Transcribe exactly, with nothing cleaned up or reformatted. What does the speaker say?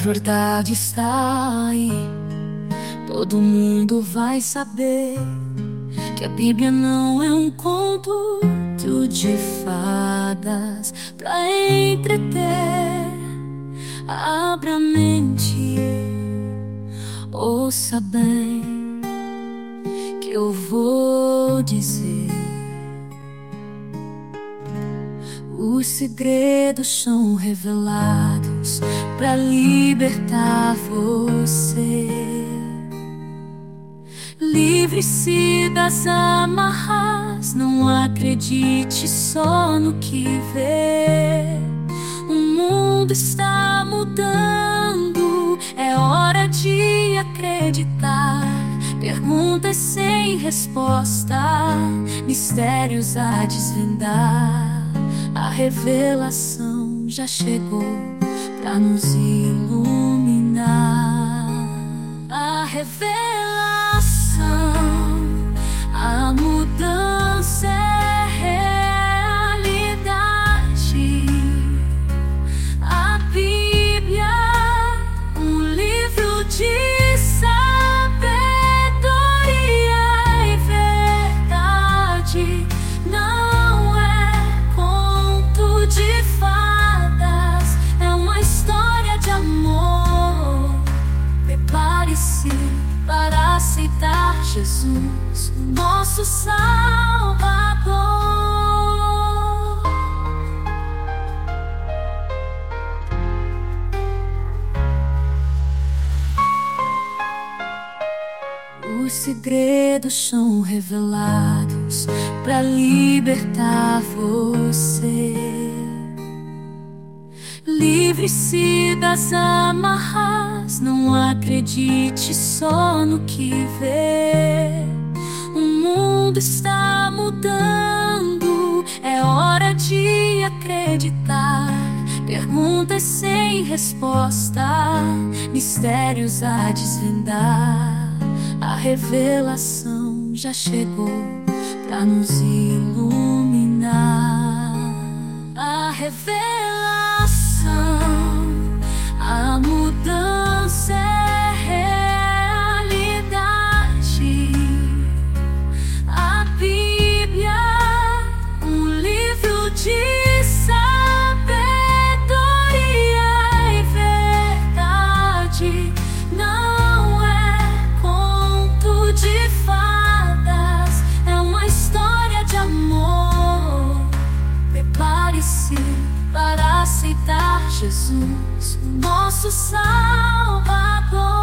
verdade está aí. Todo mundo vai saber que a Bíblia não é um conto de fadas pra entreter. Abra a mente, ouça bem que eu vou dizer. Os segredos são revelados pra libertar você. Livre-se das amarras, não acredite só no que vê. O mundo está mudando, é hora de acreditar. Perguntas sem resposta, mistérios a desvendar. A revelação já chegou pra nos iluminar. A revelação, a mudança é realidade. A Bíblia, um livro de sabedoria e verdade. Não é conto de fadas, é uma história de amor. Prepare-se para aceitar Jesus, nosso Salvador. Os segredos são revelados para libertar você. Livre-se das amarras, não acredite só no que vê. O mundo está mudando, é hora de acreditar. Perguntas sem resposta, mistérios a desvendar. A revelação já chegou pra nos iluminar. A revelação, a mudança é realidade. A Bíblia, um livro de sabedoria e verdade. Não é conto de fadas, é uma história de amor. Prepare-se para aceitar Jesus, nosso Salvador.